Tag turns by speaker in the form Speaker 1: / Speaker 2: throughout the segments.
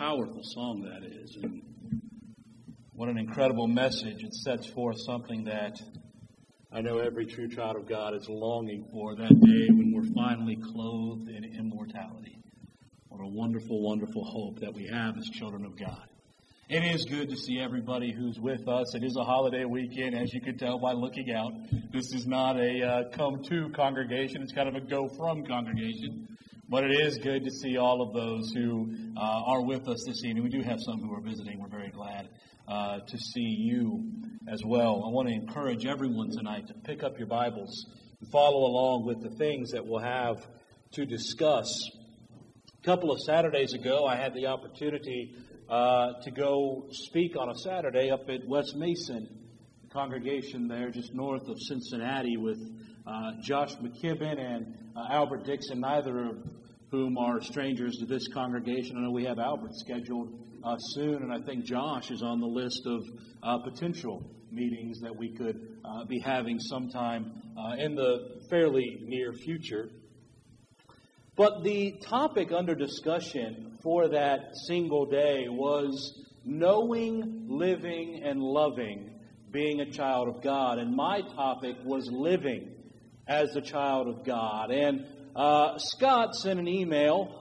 Speaker 1: powerful song that is. And what an incredible message. It sets forth something that I know every true child of God is longing for, that day when we're finally clothed in immortality. What a wonderful, wonderful hope that we have as children of God. It is good to see everybody who's with us. It is a holiday weekend, as you can tell by looking out. This is not a come-to congregation. It's kind of a go-from congregation. But it is good to see all of those who are with us this evening. We do have some who are visiting. We're very glad to see you as well. I want to encourage everyone tonight to pick up your Bibles and follow along with the things that we'll have to discuss. A couple of Saturdays ago, I had the opportunity to go speak on a Saturday up at West Mason, the congregation there just north of Cincinnati, with Josh McKibben and Albert Dixon, neither of whom are strangers to this congregation. I know we have Albert scheduled soon, and I think Josh is on the list of potential meetings that we could be having sometime in the fairly near future. But the topic under discussion for that single day was knowing, living, and loving being a child of God. And my topic was living as a child of God. And Scott sent an email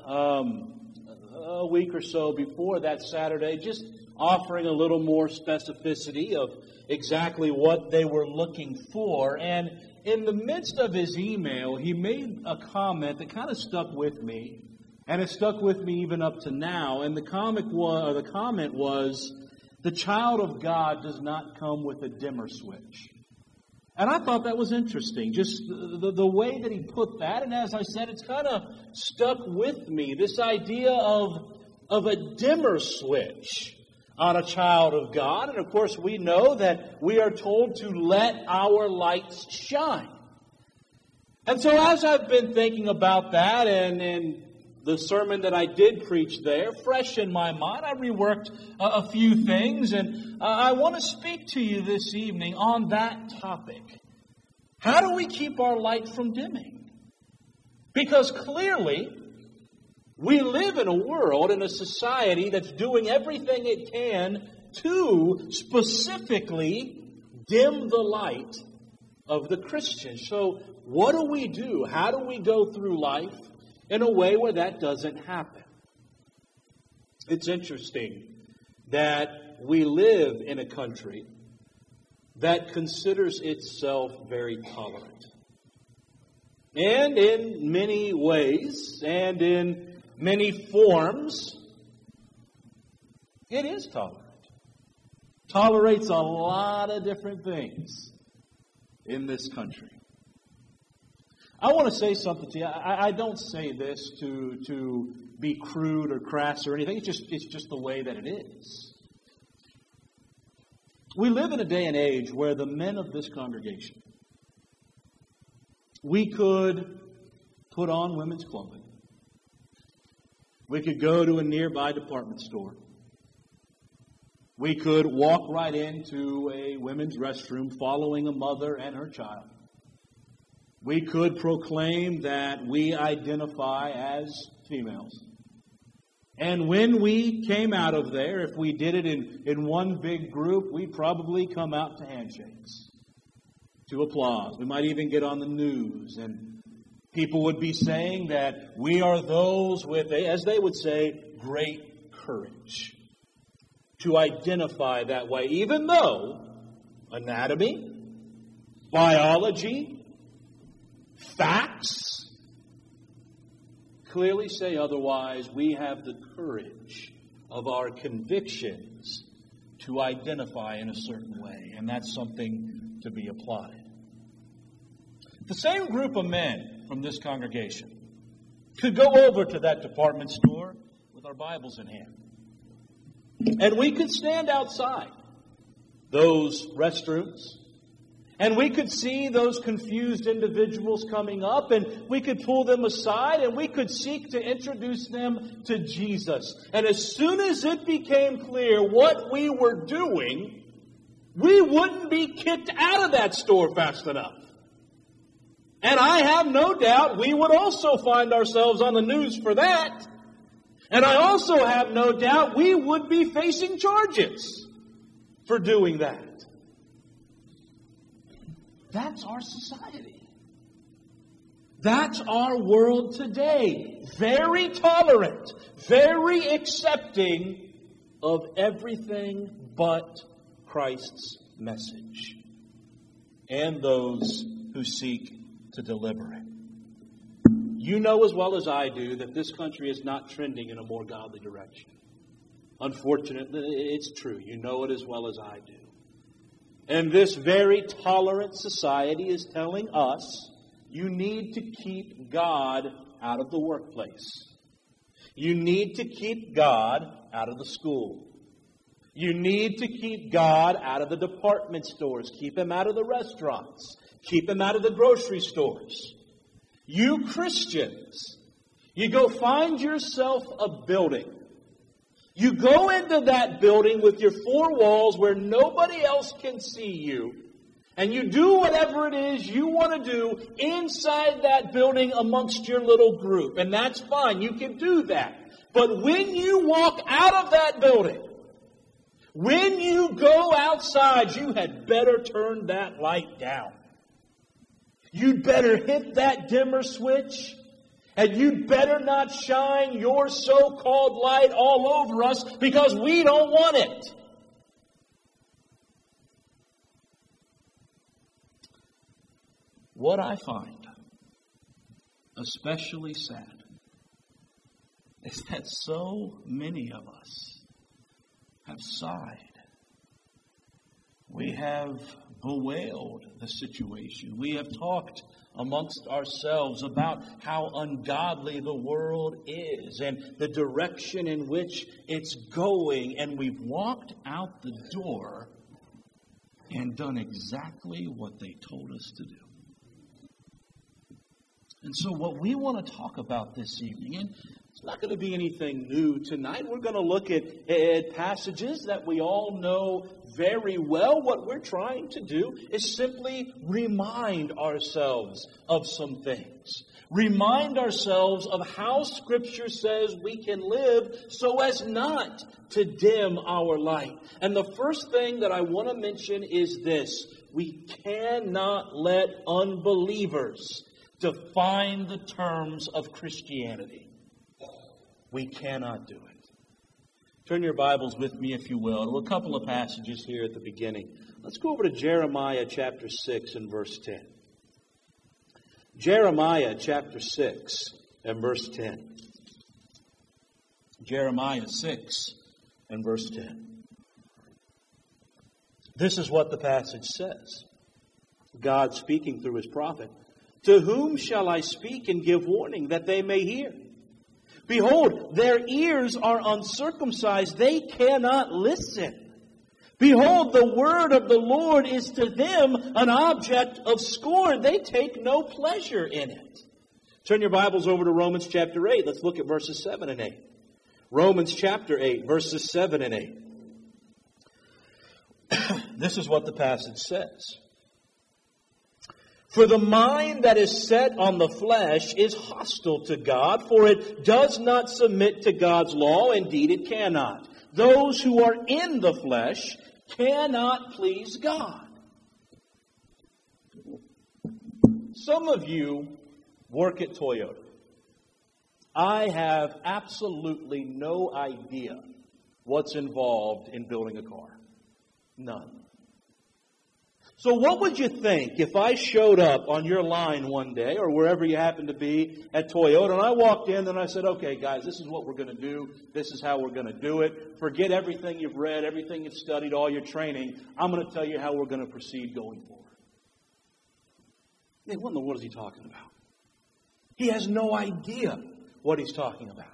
Speaker 1: a week or so before that Saturday, just offering a little more specificity of exactly what they were looking for. And in the midst of his email, he made a comment that kind of stuck with me, and it stuck with me even up to now. And the comment was, the child of God does not come with a dimmer switch. And I thought that was interesting, just the way that he put that. And as I said, it's kind of stuck with me, this idea of a dimmer switch on a child of God. And of course, we know that we are told to let our lights shine. And so as I've been thinking about that, and the sermon that I did preach there, fresh in my mind, I reworked a few things, and I want to speak to you this evening on that topic. How do we keep our light from dimming? Because clearly, we live in a world, in a society that's doing everything it can to specifically dim the light of the Christian. So what do we do? How do we go through life in a way where that doesn't happen? It's interesting that we live in a country that considers itself very tolerant. And in many ways, and in many forms, it is tolerant. Tolerates a lot of different things in this country. I want to say something to you. I don't say this to be crude or crass or anything. It's just the way that it is. We live in a day and age where the men of this congregation, we could put on women's clothing. We could go to a nearby department store. We could walk right into a women's restroom following a mother and her child. We could proclaim that we identify as females. And when we came out of there, if we did it in one big group, we'd probably come out to handshakes, to applause. We might even get on the news, and people would be saying that we are those with, as they would say, great courage to identify that way, even though anatomy, biology, facts clearly say otherwise. We have the courage of our convictions to identify in a certain way, and that's something to be applauded. The same group of men from this congregation could go over to that department store with our Bibles in hand, and we could stand outside those restrooms, and we could see those confused individuals coming up, and we could pull them aside, and we could seek to introduce them to Jesus. And as soon as it became clear what we were doing, we wouldn't be kicked out of that store fast enough. And I have no doubt we would also find ourselves on the news for that. And I also have no doubt we would be facing charges for doing that. That's our society. That's our world today. Very tolerant, very accepting of everything but Christ's message and those who seek to deliver it. You know as well as I do that this country is not trending in a more godly direction. Unfortunately, it's true. You know it as well as I do. And this very tolerant society is telling us, you need to keep God out of the workplace. You need to keep God out of the school. You need to keep God out of the department stores. Keep Him out of the restaurants. Keep Him out of the grocery stores. You Christians, you go find yourself a building. You go into that building with your four walls where nobody else can see you. And you do whatever it is you want to do inside that building amongst your little group. And that's fine. You can do that. But when you walk out of that building, when you go outside, you had better turn that light down. You'd better hit that dimmer switch, and you'd better not shine your so-called light all over us because we don't want it. What I find especially sad is that so many of us have sighed. We have bewailed the situation. We have talked amongst ourselves about how ungodly the world is and the direction in which it's going. And we've walked out the door and done exactly what they told us to do. And so what we want to talk about this evening, and it's not going to be anything new tonight. We're going to look at passages that we all know very well. What we're trying to do is simply remind ourselves of some things. Remind ourselves of how Scripture says we can live so as not to dim our light. And the first thing that I want to mention is this. We cannot let unbelievers define the terms of Christianity. We cannot do it. Turn your Bibles with me, if you will, to a couple of passages here at the beginning. Let's go over to Jeremiah chapter 6 and verse 10. Jeremiah chapter 6 and verse 10. Jeremiah 6 and verse 10. This is what the passage says. God speaking through His prophet. To whom shall I speak and give warning that they may hear? Behold, their ears are uncircumcised. They cannot listen. Behold, the word of the Lord is to them an object of scorn. They take no pleasure in it. Turn your Bibles over to Romans chapter 8. Let's look at verses 7 and 8. Romans chapter 8, verses 7 and 8. This is what the passage says. For the mind that is set on the flesh is hostile to God, for it does not submit to God's law. Indeed, it cannot. Those who are in the flesh cannot please God. Some of you work at Toyota. I have absolutely no idea what's involved in building a car. None. So what would you think if I showed up on your line one day or wherever you happen to be at Toyota and I walked in and I said, okay, guys, this is what we're going to do. This is how we're going to do it. Forget everything you've read, everything you've studied, all your training. I'm going to tell you how we're going to proceed going forward. What in the world is he talking about? He has no idea what he's talking about.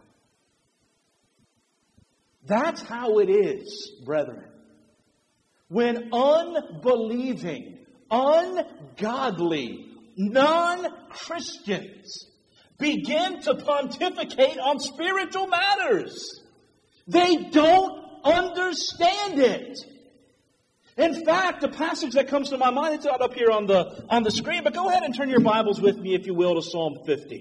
Speaker 1: That's how it is, brethren. When unbelieving, ungodly, non-Christians begin to pontificate on spiritual matters, they don't understand it. In fact, the passage that comes to my mind, it's not up here on the screen, but go ahead and turn your Bibles with me, if you will, to Psalm 50.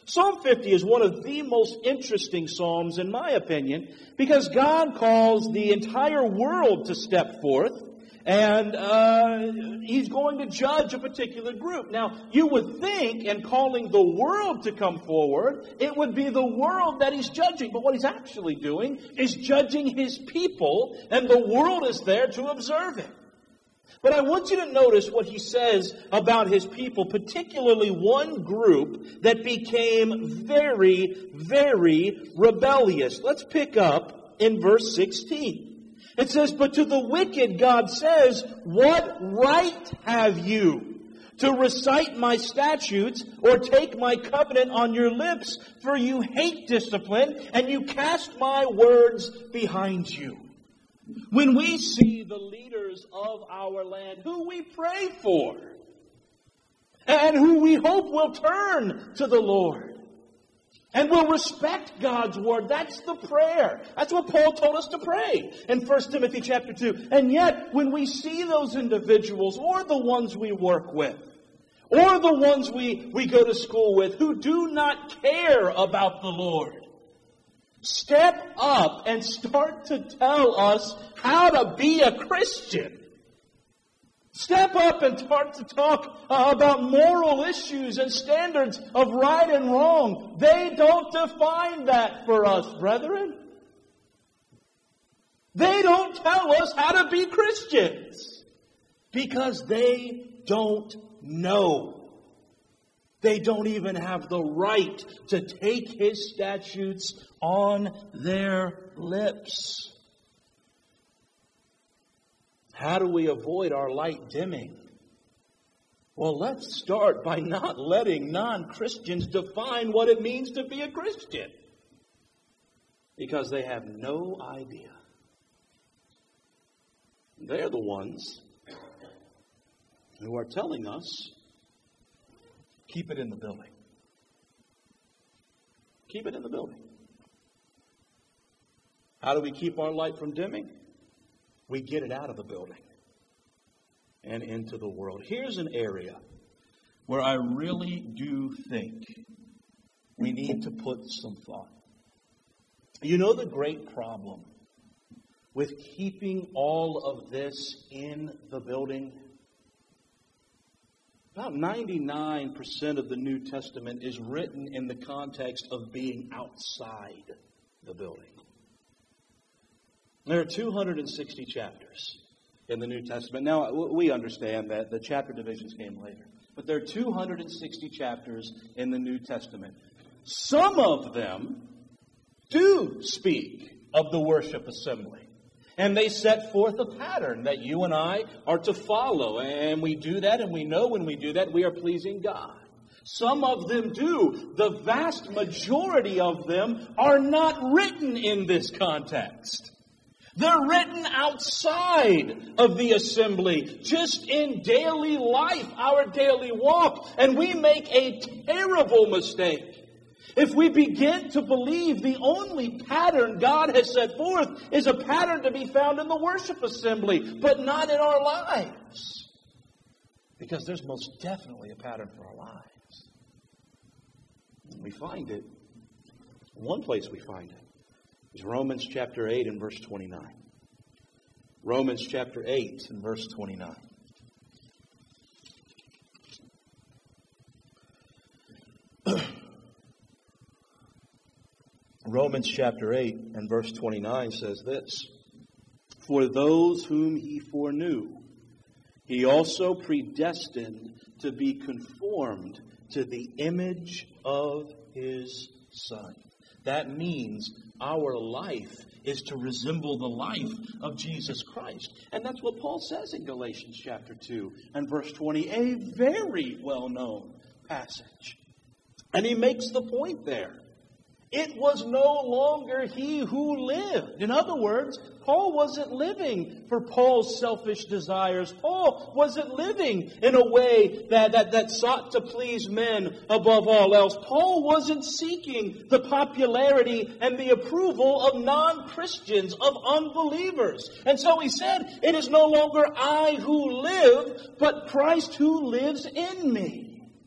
Speaker 1: Psalm 50 is one of the most interesting psalms, in my opinion, because God calls the entire world to step forth, and He's going to judge a particular group. Now, you would think, in calling the world to come forward, it would be the world that He's judging. But what He's actually doing is judging His people, and the world is there to observe it. But I want you to notice what He says about His people, particularly one group that became very, very rebellious. Let's pick up in verse 16. It says, "But to the wicked God says, what right have you to recite my statutes or take my covenant on your lips? For you hate discipline and you cast my words behind you." When we see the leaders of our land, who we pray for, and who we hope will turn to the Lord, and will respect God's word, that's the prayer. That's what Paul told us to pray in 1 Timothy chapter 2. And yet, when we see those individuals, or the ones we work with, or the ones we go to school with, who do not care about the Lord, step up and start to tell us how to be a Christian. Step up and start to talk about moral issues and standards of right and wrong. They don't define that for us, brethren. They don't tell us how to be Christians because they don't know. They don't even have the right to take His statutes on their lips. How do we avoid our light dimming? Well, let's start by not letting non-Christians define what it means to be a Christian, because they have no idea. They're the ones who are telling us, keep it in the building. Keep it in the building. How do we keep our light from dimming? We get it out of the building and into the world. Here's an area where I really do think we need to put some thought. You know the great problem with keeping all of this in the building? About 99% of the New Testament is written in the context of being outside the building. There are 260 chapters in the New Testament. Now, we understand that the chapter divisions came later. But there are 260 chapters in the New Testament. Some of them do speak of the worship assembly. And they set forth a pattern that you and I are to follow. And we do that, and we know when we do that, we are pleasing God. Some of them do. The vast majority of them are not written in this context. They're written outside of the assembly, just in daily life, our daily walk. And we make a terrible mistake if we begin to believe the only pattern God has set forth is a pattern to be found in the worship assembly, but not in our lives. Because there's most definitely a pattern for our lives. We find it. One place we find it is Romans chapter 8 and verse 29. Romans chapter 8 and verse 29. Romans chapter 8 and verse 29 says this: "For those whom He foreknew, He also predestined to be conformed to the image of His Son." That means our life is to resemble the life of Jesus Christ. And that's what Paul says in Galatians chapter 2 and verse 20, a very well-known passage. And he makes the point there. It was no longer he who lived. In other words, Paul wasn't living for Paul's selfish desires. Paul wasn't living in a way that sought to please men above all else. Paul wasn't seeking the popularity and the approval of non-Christians, of unbelievers. And so he said, it is no longer I who live, but Christ who lives in me.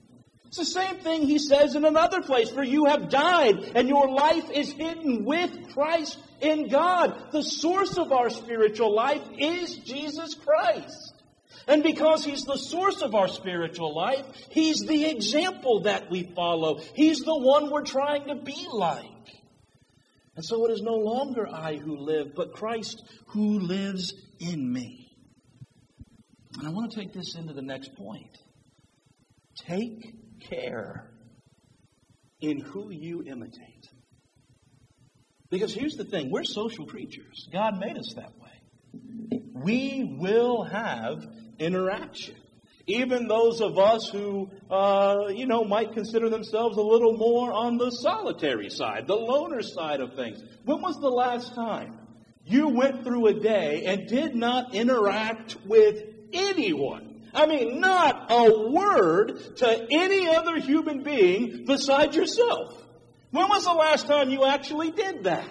Speaker 1: It's the same thing he says in another place. For you have died, and your life is hidden with Christ in God. The source of our spiritual life is Jesus Christ. And because he's the source of our spiritual life, he's the example that we follow. He's the one we're trying to be like. And so it is no longer I who live, but Christ who lives in me. And I want to take this into the next point. Take care in who you imitate. Because here's the thing, we're social creatures. God made us that way. We will have interaction. Even those of us who, might consider themselves a little more on the solitary side, the loner side of things. When was the last time you went through a day and did not interact with anyone? I mean, not a word to any other human being besides yourself. When was the last time you actually did that?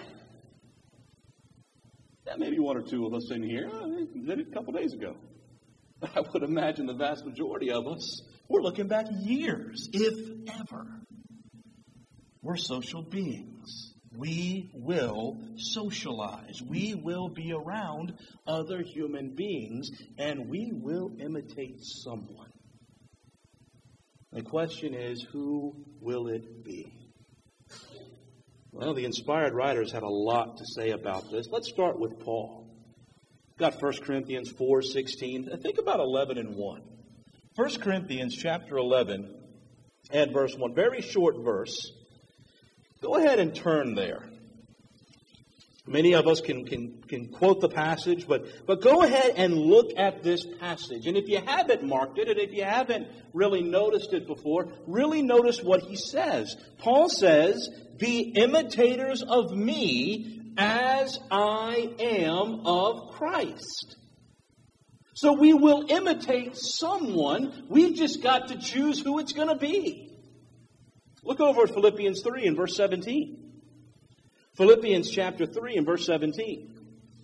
Speaker 1: Yeah, maybe one or two of us in here did it a couple days ago. But I would imagine the vast majority of us, we're looking back years, if ever. We're social beings. We will socialize. We will be around other human beings, and we will imitate someone. The question is, who will it be? Well, the inspired writers had a lot to say about this. Let's start with Paul. We've got 1 Corinthians 4:16. Think about 11 and 1. 1 Corinthians chapter 11 and verse 1. Very short verse. Go ahead and turn there. Many of us can quote the passage, but go ahead and look at this passage. And if you haven't marked it, and if you haven't really noticed it before, really notice what he says. Paul says, "Be imitators of me as I am of Christ." So we will imitate someone. We've just got to choose who it's going to be. Look over at Philippians 3 and verse 17. Philippians chapter 3 and verse 17.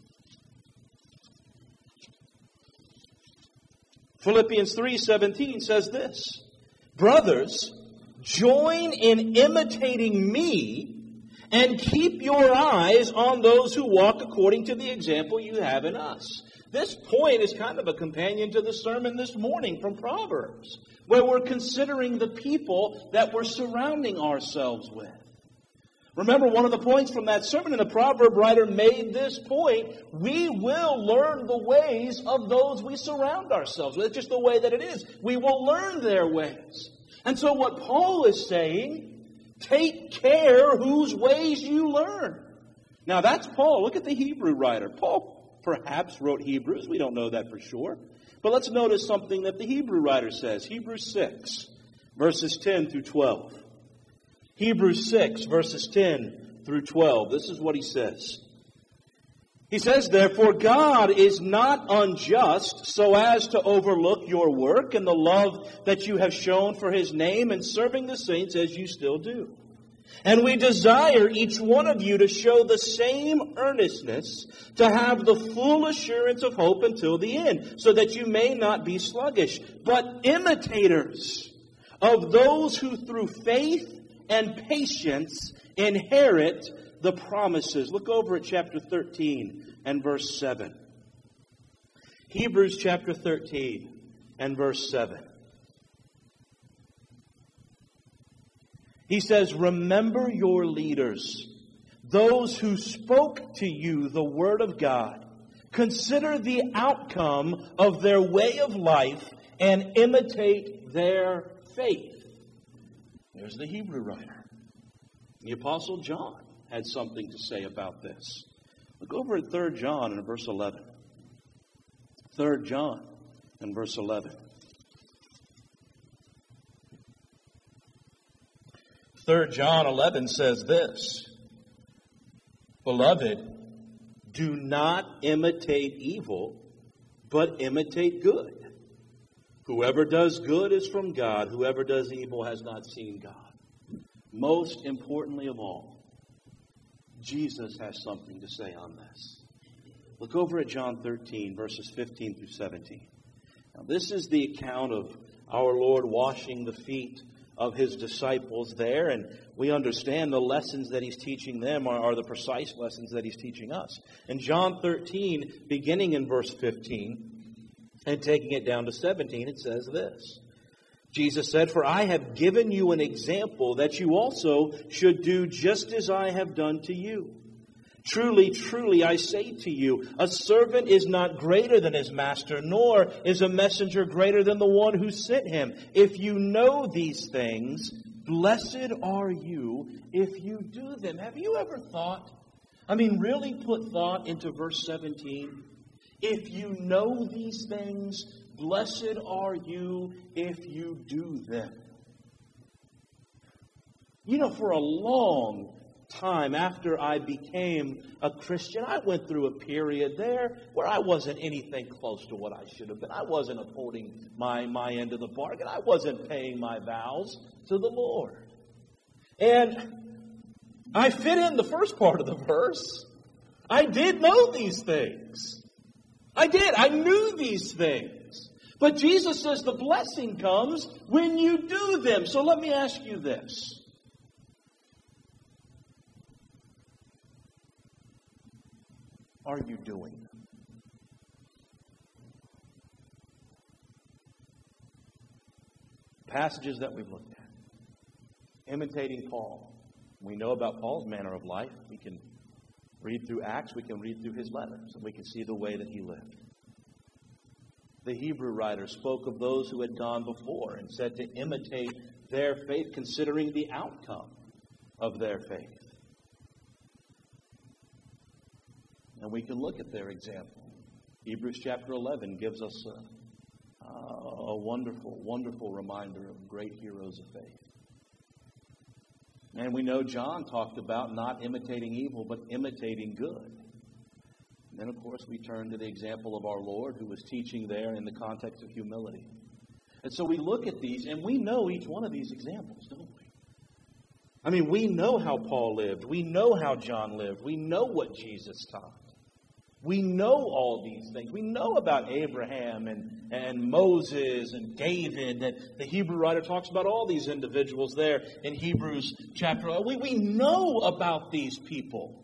Speaker 1: Philippians 3:17 says this, "Brothers, join in imitating me and keep your eyes on those who walk according to the example you have in us." This point is kind of a companion to the sermon this morning from Proverbs, where we're considering the people that we're surrounding ourselves with. Remember, one of the points from that sermon, and the proverb writer made this point, we will learn the ways of those we surround ourselves with. It's just the way that it is. We will learn their ways. And so what Paul is saying, take care whose ways you learn. Now that's Paul. Look at the Hebrew writer. Paul perhaps wrote Hebrews. We don't know that for sure. But let's notice something that the Hebrew writer says. Hebrews 6, verses 10 through 12. Hebrews 6, verses 10 through 12. This is what he says. He says, "Therefore God is not unjust so as to overlook your work and the love that you have shown for his name in serving the saints as you still do. And we desire each one of you to show the same earnestness, to have the full assurance of hope until the end, so that you may not be sluggish, but imitators of those who through faith and patience inherit the promises." Look over at chapter 13 and verse 7. Hebrews chapter 13 and verse 7. He says, "Remember your leaders, those who spoke to you the word of God. Consider the outcome of their way of life and imitate their faith." There's the Hebrew writer. The Apostle John had something to say about this. Look over at 3 John and verse 11. 3 John and verse 11. 3 John 11 says this, "Beloved, do not imitate evil, but imitate good. Whoever does good is from God. Whoever does evil has not seen God." Most importantly of all, Jesus has something to say on this. Look over at John 13, verses 15 through 17. Now, this is the account of our Lord washing the feet of his disciples there, and we understand the lessons that he's teaching them are the precise lessons that he's teaching us. In John 13, beginning in verse 15, and taking it down to 17, it says this. Jesus said, "For I have given you an example that you also should do just as I have done to you. Truly, truly, I say to you, a servant is not greater than his master, nor is a messenger greater than the one who sent him. If you know these things, blessed are you if you do them." Have you ever thought, really put thought into verse 17? If you know these things, blessed are you if you do them. For a long time after I became a Christian, I went through a period there where I wasn't anything close to what I should have been. I wasn't upholding my end of the bargain. I wasn't paying my vows to the Lord. And I fit in the first part of the verse. I did know these things. I did. I knew these things. But Jesus says the blessing comes when you do them. So let me ask you this. Are you doing them? Passages that we've looked at. Imitating Paul. We know about Paul's manner of life. We can read through Acts. We can read through his letters. And we can see the way that he lived. The Hebrew writer spoke of those who had gone before and said to imitate their faith, considering the outcome of their faith. And we can look at their example. Hebrews chapter 11 gives us a wonderful, wonderful reminder of great heroes of faith. And we know John talked about not imitating evil, but imitating good. And then, of course, we turn to the example of our Lord, who was teaching there in the context of humility. And so we look at these, and we know each one of these examples, don't we? We know how Paul lived. We know how John lived. We know what Jesus taught. We know all these things. We know about Abraham and Moses and David. That the Hebrew writer talks about all these individuals there in Hebrews chapter 11. We know about these people.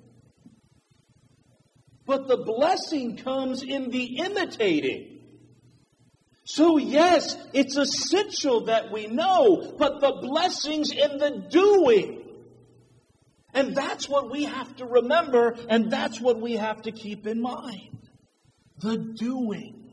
Speaker 1: But the blessing comes in the imitating. So yes, it's essential that we know, but the blessing's in the doing. And that's what we have to remember, and that's what we have to keep in mind. The doing.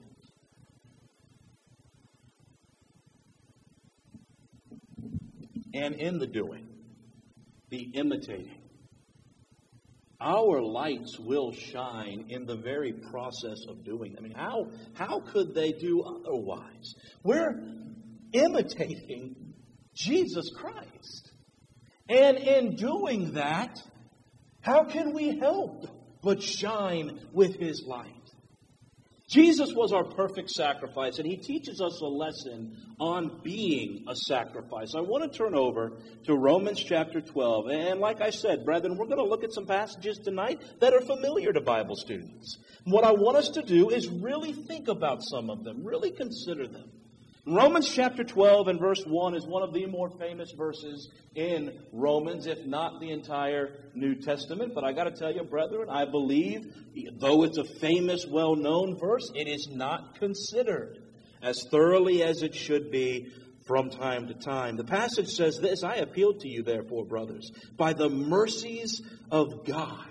Speaker 1: And in the doing, the imitating. Our lights will shine in the very process of doing. How could they do otherwise? We're imitating Jesus Christ. And in doing that, how can we help but shine with his light? Jesus was our perfect sacrifice, and he teaches us a lesson on being a sacrifice. I want to turn over to Romans chapter 12. And like I said, brethren, we're going to look at some passages tonight that are familiar to Bible students. And what I want us to do is really think about some of them, really consider them. Romans chapter 12 and verse 1 is one of the more famous verses in Romans, if not the entire New Testament. But I got to tell you, brethren, I believe, though it's a famous, well-known verse, it is not considered as thoroughly as it should be from time to time. The passage says this: "I appeal to you, therefore, brothers, by the mercies of God."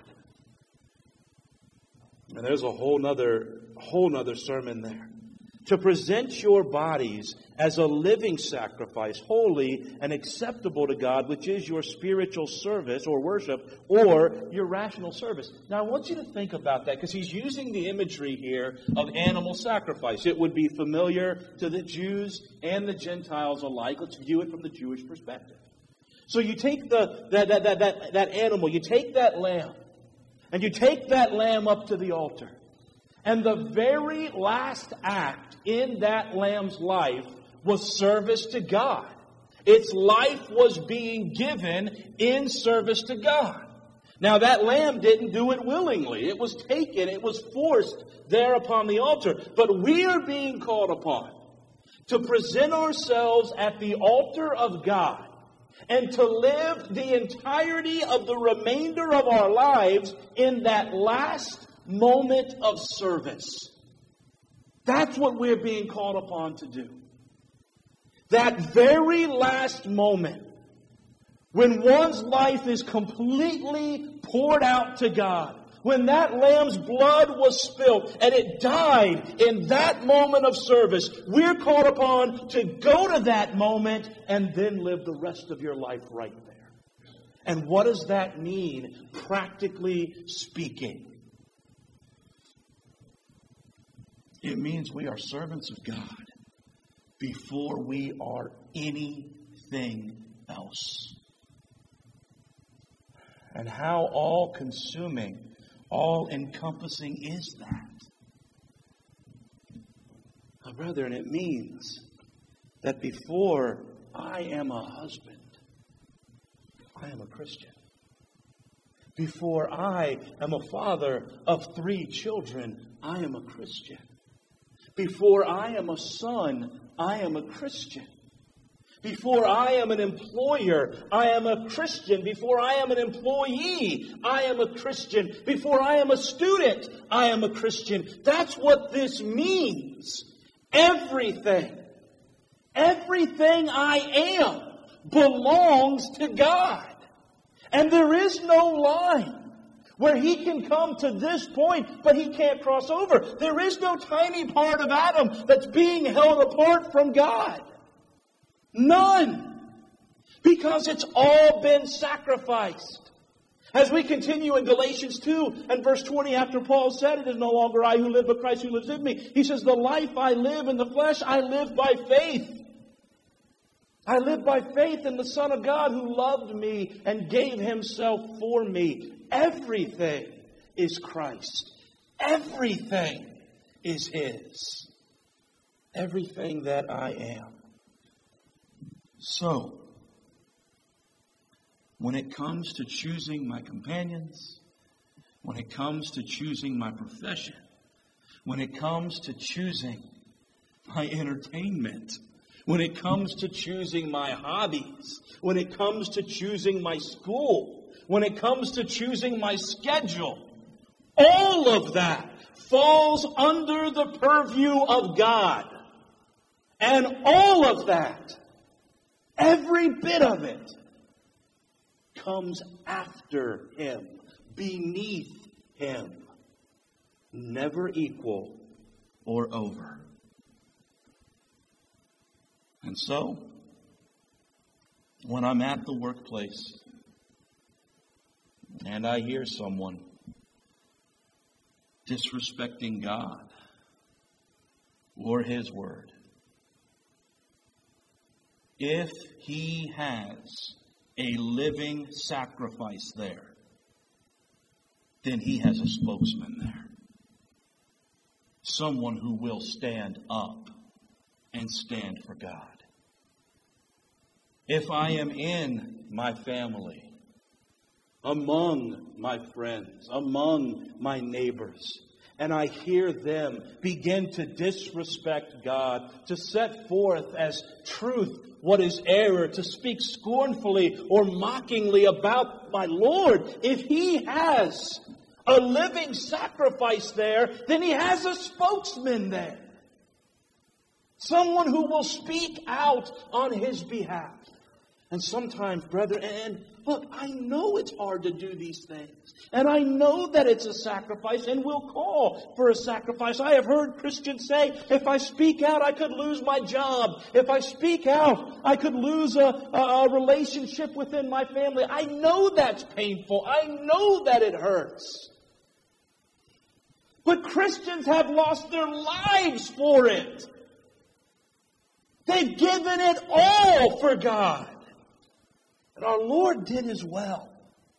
Speaker 1: And there's a whole nother sermon there. "To present your bodies as a living sacrifice, holy and acceptable to God, which is your spiritual service or worship or your rational service." Now, I want you to think about that, because he's using the imagery here of animal sacrifice. It would be familiar to the Jews and the Gentiles alike. Let's view it from the Jewish perspective. So you take that animal, you take that lamb, and you take that lamb up to the altar. And the very last act in that lamb's life was service to God. Its life was being given in service to God. Now, that lamb didn't do it willingly. It was taken, it was forced there upon the altar. But we are being called upon to present ourselves at the altar of God and to live the entirety of the remainder of our lives in that last moment of service. That's what we're being called upon to do. That very last moment when one's life is completely poured out to God. When that lamb's blood was spilled and it died in that moment of service, we're called upon to go to that moment and then live the rest of your life right there. And what does that mean, practically speaking? It means we are servants of God before we are anything else. And how all-consuming, all-encompassing is that? Now, brethren, it means that before I am a husband, I am a Christian. Before I am a father of 3 children, I am a Christian. Before I am a son, I am a Christian. Before I am an employer, I am a Christian. Before I am an employee, I am a Christian. Before I am a student, I am a Christian. That's what this means. Everything I am belongs to God. And there is no line where He can come to this point, but He can't cross over. There is no tiny part of Adam that's being held apart from God. None. Because it's all been sacrificed. As we continue in Galatians 2 and verse 20, after Paul said, "It is no longer I who live, but Christ who lives in me," he says, "The life I live in the flesh, I live by faith. I live by faith in the Son of God who loved me and gave Himself for me." Everything is Christ. Everything is His. Everything that I am. So, when it comes to choosing my companions, when it comes to choosing my profession, when it comes to choosing my entertainment, when it comes to choosing my hobbies, when it comes to choosing my school, when it comes to choosing my schedule, all of that falls under the purview of God. And all of that, every bit of it, comes after Him, beneath Him, never equal or over. And so, when I'm at the workplace and I hear someone disrespecting God or His Word, if He has a living sacrifice there, then He has a spokesman there. Someone who will stand up and stand for God. If I am in my family, among my friends, among my neighbors, and I hear them begin to disrespect God, to set forth as truth what is error, to speak scornfully or mockingly about my Lord, if He has a living sacrifice there, then He has a spokesman there. Someone who will speak out on His behalf. And sometimes, brethren, and look, I know it's hard to do these things. And I know that it's a sacrifice and will call for a sacrifice. I have heard Christians say, if I speak out, I could lose my job. If I speak out, I could lose a relationship within my family. I know that's painful. I know that it hurts. But Christians have lost their lives for it. They've given it all for God. And our Lord did as well.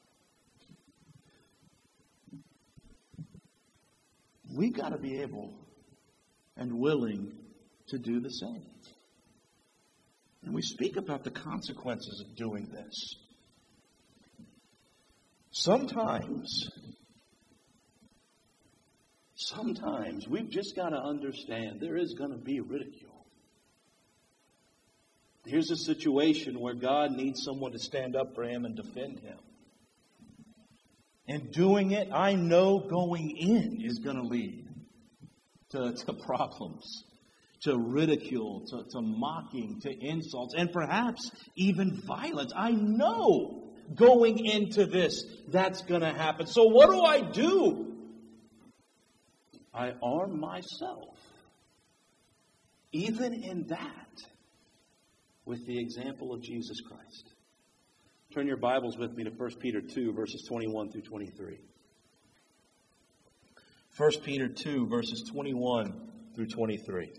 Speaker 1: We've got to be able and willing to do the same. And we speak about the consequences of doing this. Sometimes we've just got to understand there is going to be ridicule. Here's a situation where God needs someone to stand up for him and defend him. And doing it, I know going in is going to lead to problems, to ridicule, to mocking, to insults, and perhaps even violence. I know going into this that's going to happen. So what do? I arm myself, even in that, with the example of Jesus Christ. Turn your Bibles with me to 1 Peter 2, verses 21 through 23. 1 Peter 2, verses 21 through 23.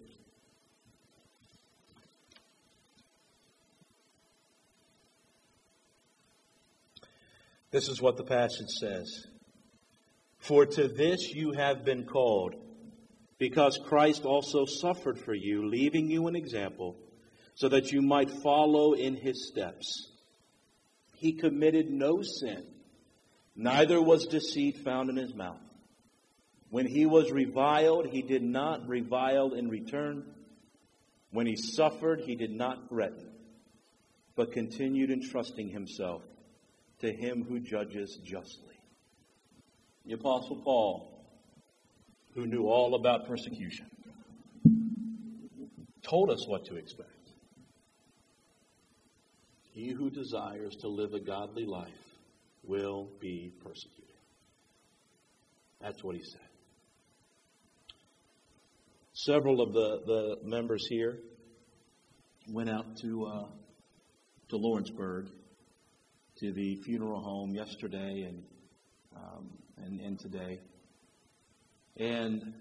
Speaker 1: This is what the passage says. For to this you have been called, because Christ also suffered for you, leaving you an example, so that you might follow in his steps. He committed no sin, neither was deceit found in his mouth. When he was reviled, he did not revile in return. When he suffered, he did not threaten, but continued entrusting himself to him who judges justly. The Apostle Paul, who knew all about persecution, told us what to expect. He who desires to live a godly life will be persecuted. That's what he said. Several of the members here went out to Lawrenceburg, to the funeral home yesterday and today. And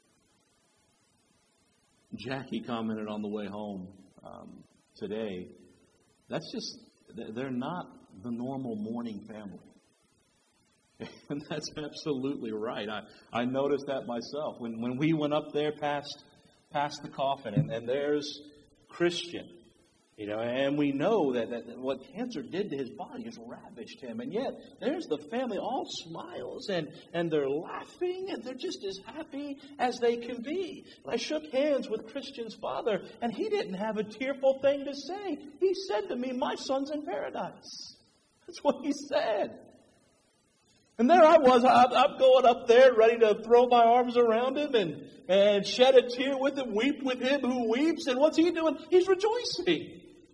Speaker 1: Jackie commented on the way home today, they're not the normal mourning family. And that's absolutely right. I noticed that myself. When we went up there past the coffin, and there's Christian, and we know that what cancer did to his body has ravaged him. And yet, there's the family, all smiles, and they're laughing, and they're just as happy as they can be. I shook hands with Christian's father, and he didn't have a tearful thing to say. He said to me, "My son's in paradise." That's what he said. And there I was, I'm going up there ready to throw my arms around him and shed a tear with him, weep with him who weeps. And what's he doing? He's rejoicing.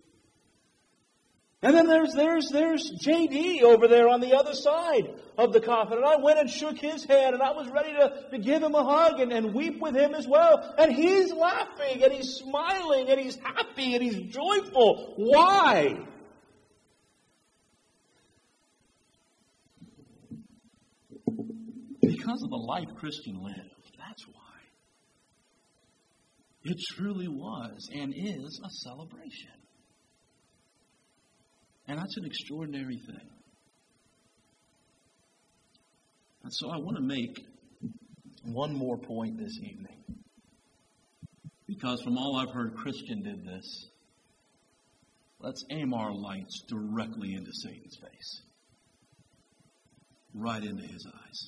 Speaker 1: And then there's J.D. over there on the other side of the coffin. And I went and shook his hand, and I was ready to give him a hug and weep with him as well. And he's laughing, and he's smiling, and he's happy, and he's joyful. Why? Because of the life Christian lived. That's why. It truly was and is a celebration. And that's an extraordinary thing. And so I want to make one more point this evening. Because from all I've heard, Christian did this. Let's aim our lights directly into Satan's face. Right into his eyes.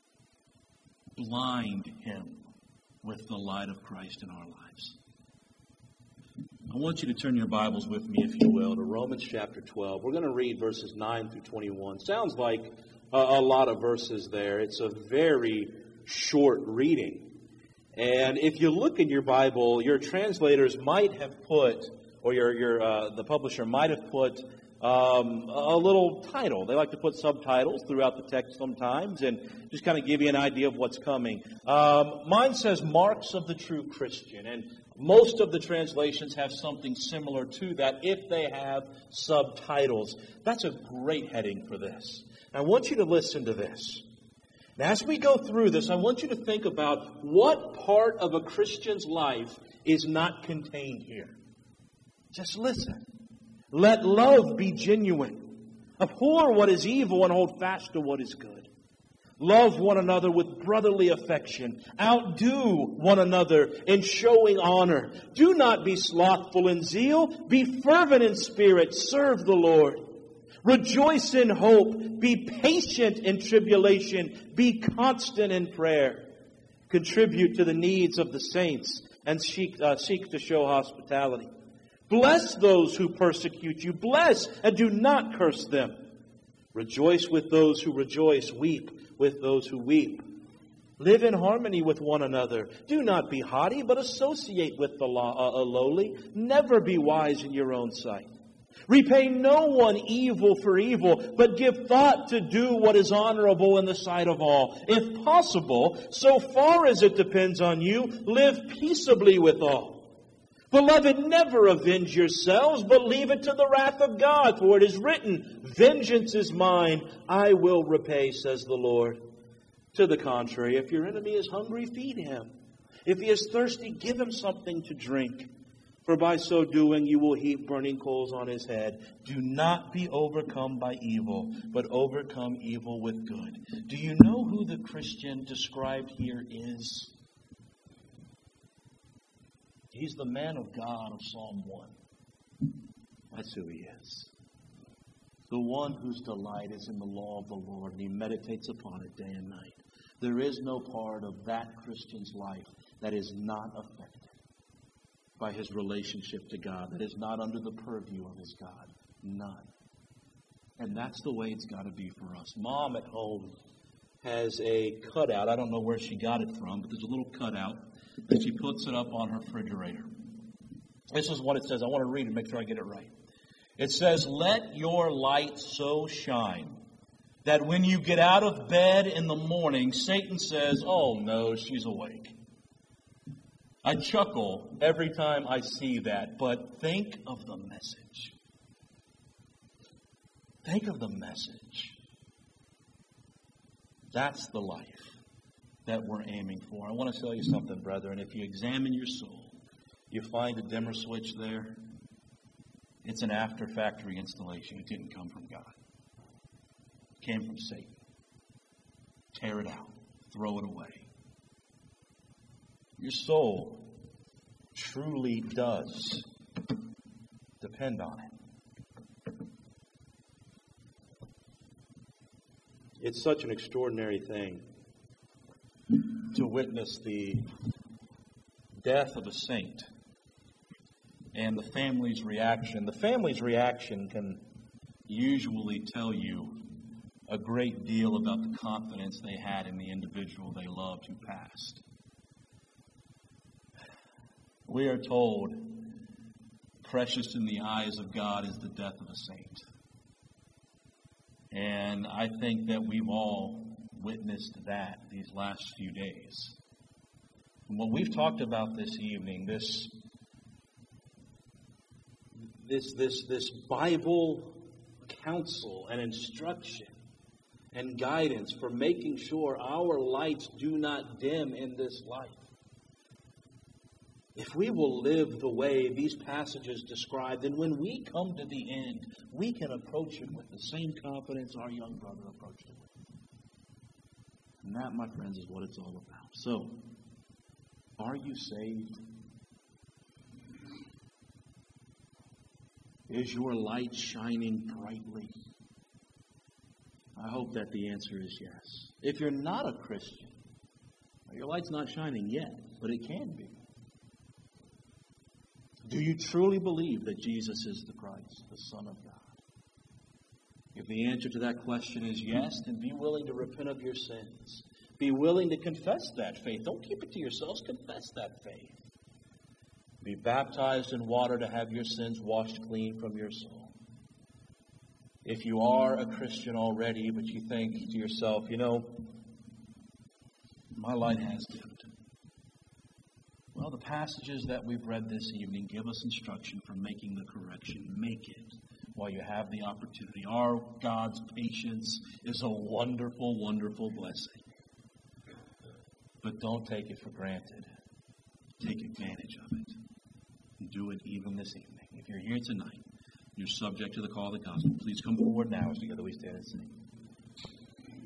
Speaker 1: Blind him with the light of Christ in our lives. I want you to turn your Bibles with me, if you will, to Romans chapter 12. We're going to read verses 9 through 21. Sounds like a lot of verses there. It's a very short reading. And if you look in your Bible, your translators might have put, or the publisher might have put a little title. They like to put subtitles throughout the text sometimes and just kind of give you an idea of what's coming. Mine says Marks of the True Christian, and most of the translations have something similar to that if they have subtitles. That's a great heading for this. I want you to listen to this. Now, as we go through this, I want you to think about what part of a Christian's life is not contained here. Just listen. Let love be genuine. Abhor what is evil and hold fast to what is good. Love one another with brotherly affection. Outdo one another in showing honor. Do not be slothful in zeal. Be fervent in spirit. Serve the Lord. Rejoice in hope. Be patient in tribulation. Be constant in prayer. Contribute to the needs of the saints and seek to show hospitality. Bless those who persecute you. Bless and do not curse them. Rejoice with those who rejoice. Weep with those who weep. Live in harmony with one another. Do not be haughty, but associate with the lowly. Never be wise in your own sight. Repay no one evil for evil, but give thought to do what is honorable in the sight of all. If possible, so far as it depends on you, live peaceably with all. Beloved, never avenge yourselves, but leave it to the wrath of God. For it is written, vengeance is mine, I will repay, says the Lord. To the contrary, if your enemy is hungry, feed him. If he is thirsty, give him something to drink. For by so doing, you will heap burning coals on his head. Do not be overcome by evil, but overcome evil with good. Do you know who the Christian described here is? He's the man of God of Psalm 1. That's who he is. The one whose delight is in the law of the Lord, and he meditates upon it day and night. There is no part of that Christian's life that is not affected by his relationship to God, that is not under the purview of his God. None. And that's the way it's got to be for us. Mom at home has a cutout. I don't know where she got it from, but there's a little cutout that she puts it up on her refrigerator. This is what it says. I want to read it, make sure I get it right. It says, let your light so shine that when you get out of bed in the morning, Satan says, oh no, she's awake. I chuckle every time I see that, but think of the message. Think of the message. That's the life that we're aiming for. I want to tell you something, brethren. If you examine your soul, you find a dimmer switch there. It's an after-factory installation. It didn't come from God. It came from Satan. Tear it out. Throw it away. Your soul truly does depend on it. It's such an extraordinary thing to witness the death of a saint and the family's reaction. The family's reaction can usually tell you a great deal about the confidence they had in the individual they loved who passed. We are told, precious in the eyes of God is the death of a saint. And I think that we've all witnessed that these last few days. And what we've talked about this evening, this Bible counsel and instruction and guidance for making sure our lights do not dim in this life. If we will live the way these passages describe, then when we come to the end, we can approach it with the same confidence our young brother approached it with. And that, my friends, is what it's all about. So, are you saved? Is your light shining brightly? I hope that the answer is yes. If you're not a Christian, your light's not shining yet, but it can be. Do you truly believe that Jesus is the Christ, the Son of God? If the answer to that question is yes, then be willing to repent of your sins. Be willing to confess that faith. Don't keep it to yourselves. Confess that faith. Be baptized in water to have your sins washed clean from your soul. If you are a Christian already, but you think to yourself, my light has dimmed. Well, the passages that we've read this evening give us instruction for making the correction. Make it while you have the opportunity. Our God's patience is a wonderful, wonderful blessing. But don't take it for granted. Take advantage of it. And do it even this evening. If you're here tonight, you're subject to the call of the gospel. Please come forward now as together we stand and sing.